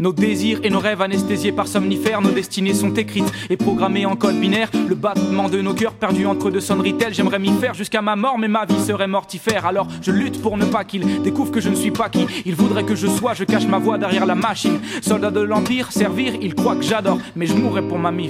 Nos désirs et nos rêves anesthésiés par somnifères, nos destinées sont écrites et programmées en code binaire. Le battement de nos cœurs perdus entre deux sonneries telles. J'aimerais m'y faire jusqu'à ma mort, mais ma vie serait mortifère. Alors je lutte pour ne pas qu'il découvre que je ne suis pas qui il voudrait que je sois. Je cache ma voix derrière la machine. Soldat de l'Empire, servir, il croit que j'adore, mais je mourrais pour ma mif.